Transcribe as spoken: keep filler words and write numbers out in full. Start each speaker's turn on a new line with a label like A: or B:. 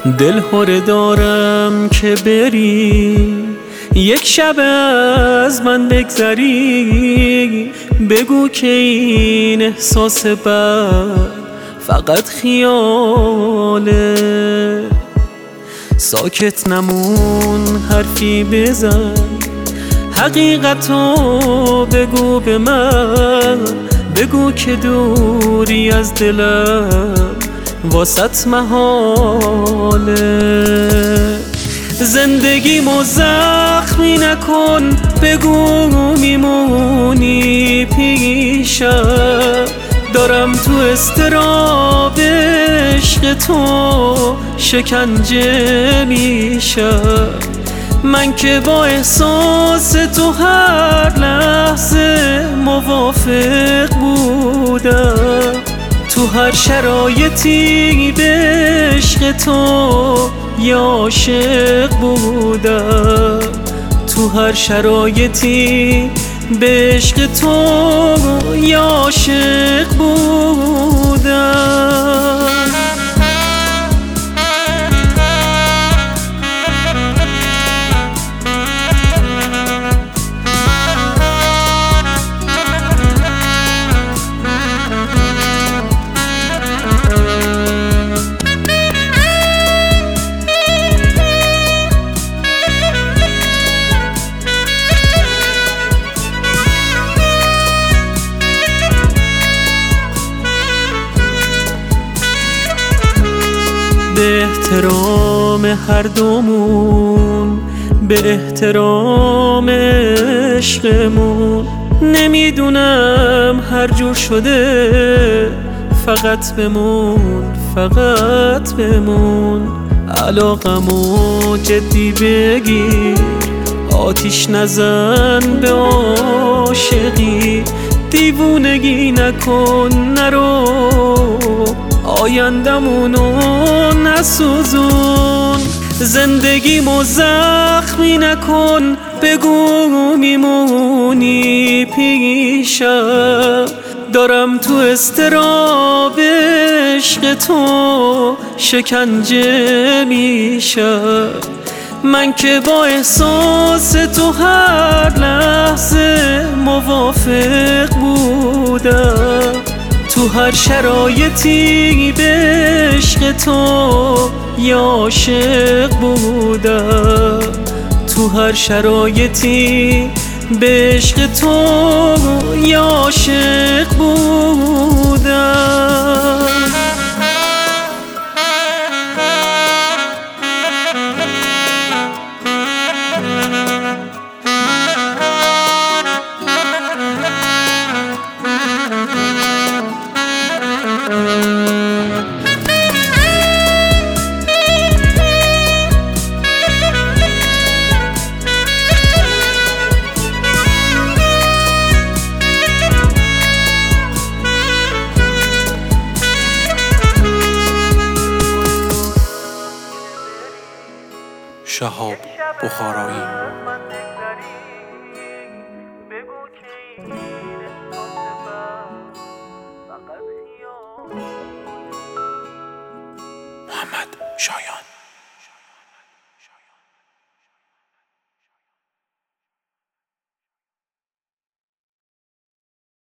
A: دل هره دارم که بری، یک شب از من بگذری. بگو که این احساس بد فقط خیاله. ساکت نمون، حرفی بزن، حقیقتو بگو به من. بگو که دوری از دلم واسط محاله. زندگیمو زخمی نکن، بگو میمونی پیشم. دارم تو اضطراب عشق تو شکنجه میشم. من که با احساس تو هر لحظه موافق بودم. تو هر شرایطی به عشق تو یا عاشق بودم. تو هر شرایطی به عشق تو یا عاشق بودم. به احترام هر دومون، به احترام عشقمون. نمیدونم هر جور شده، فقط بمون، فقط بمون. علاقمو جدی بگیر، آتیش نزن به عاشقی. دیوونگی نکن، نرو آیندمونو نسوزون. زندگیمو زخمی نکن، بگو میمونی پیشم. دارم تو اضطراب عشق تو شکنجه میشم. من که با احساس تو هر لحظه موافق بودم. تو هر شرایطی به عشق تو یا عاشق بودم. تو هر شرایطی به عشق تو یا عاشق بودم.
B: شهاب بخارایی. محمد شایان.